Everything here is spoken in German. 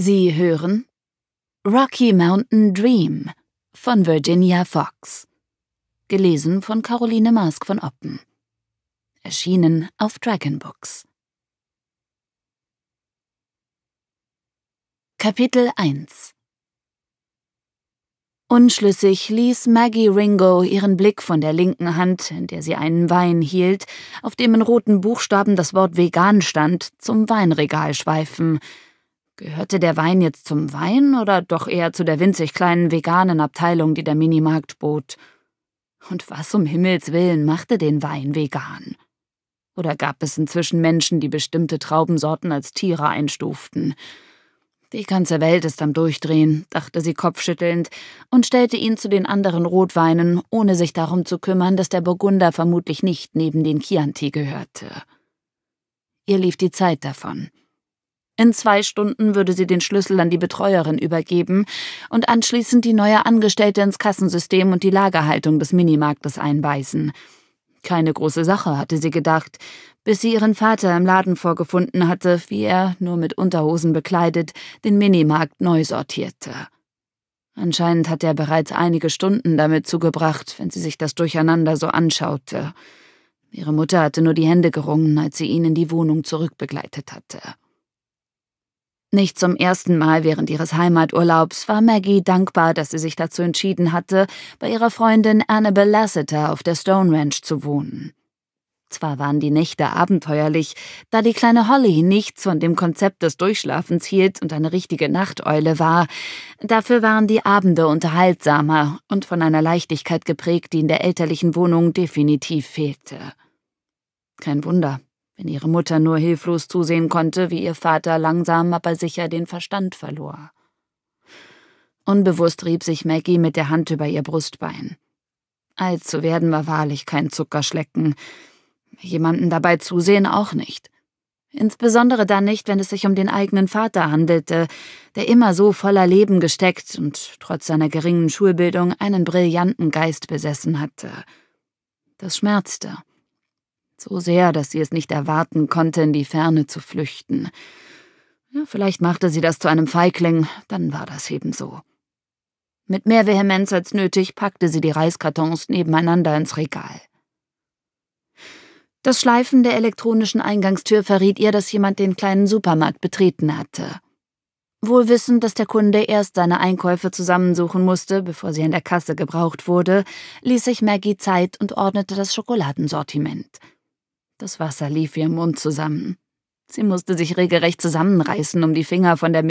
Sie hören Rocky Mountain Dream von Virginia Fox. Gelesen von Caroline Maask von Oppen. Erschienen auf Dragon Books. Kapitel 1. Unschlüssig ließ Maggie Ringo ihren Blick von der linken Hand, in der sie einen Wein hielt, auf dem in roten Buchstaben das Wort vegan stand, zum Weinregal schweifen. Gehörte der Wein jetzt zum Wein oder doch eher zu der winzig kleinen veganen Abteilung, die der Minimarkt bot? Und was um Himmels Willen machte den Wein vegan? Oder gab es inzwischen Menschen, die bestimmte Traubensorten als Tiere einstuften? Die ganze Welt ist am Durchdrehen, dachte sie kopfschüttelnd und stellte ihn zu den anderen Rotweinen, ohne sich darum zu kümmern, dass der Burgunder vermutlich nicht neben den Chianti gehörte. Ihr lief die Zeit davon. In 2 Stunden würde sie den Schlüssel an die Betreuerin übergeben und anschließend die neue Angestellte ins Kassensystem und die Lagerhaltung des Minimarktes einweisen. Keine große Sache, hatte sie gedacht, bis sie ihren Vater im Laden vorgefunden hatte, wie er, nur mit Unterhosen bekleidet, den Minimarkt neu sortierte. Anscheinend hatte er bereits einige Stunden damit zugebracht, wenn sie sich das Durcheinander so anschaute. Ihre Mutter hatte nur die Hände gerungen, als sie ihn in die Wohnung zurückbegleitet hatte. Nicht zum ersten Mal während ihres Heimaturlaubs war Maggie dankbar, dass sie sich dazu entschieden hatte, bei ihrer Freundin Annabel Lassiter auf der Stone Ranch zu wohnen. Zwar waren die Nächte abenteuerlich, da die kleine Holly nichts von dem Konzept des Durchschlafens hielt und eine richtige Nachteule war, dafür waren die Abende unterhaltsamer und von einer Leichtigkeit geprägt, die in der elterlichen Wohnung definitiv fehlte. Kein Wunder, wenn ihre Mutter nur hilflos zusehen konnte, wie ihr Vater langsam aber sicher den Verstand verlor. Unbewusst rieb sich Maggie mit der Hand über ihr Brustbein. Alt zu werden war wahrlich kein Zuckerschlecken. Jemanden dabei zusehen auch nicht. Insbesondere dann nicht, wenn es sich um den eigenen Vater handelte, der immer so voller Leben gesteckt und trotz seiner geringen Schulbildung einen brillanten Geist besessen hatte. Das schmerzte. So sehr, dass sie es nicht erwarten konnte, in die Ferne zu flüchten. Ja, vielleicht machte sie das zu einem Feigling, dann war das eben so. Mit mehr Vehemenz als nötig packte sie die Reiskartons nebeneinander ins Regal. Das Schleifen der elektronischen Eingangstür verriet ihr, dass jemand den kleinen Supermarkt betreten hatte. Wohl wissend, dass der Kunde erst seine Einkäufe zusammensuchen musste, bevor sie an der Kasse gebraucht wurde, ließ sich Maggie Zeit und ordnete das Schokoladensortiment. Das Wasser lief ihr im Mund zusammen. Sie musste sich regelrecht zusammenreißen, um die Finger von der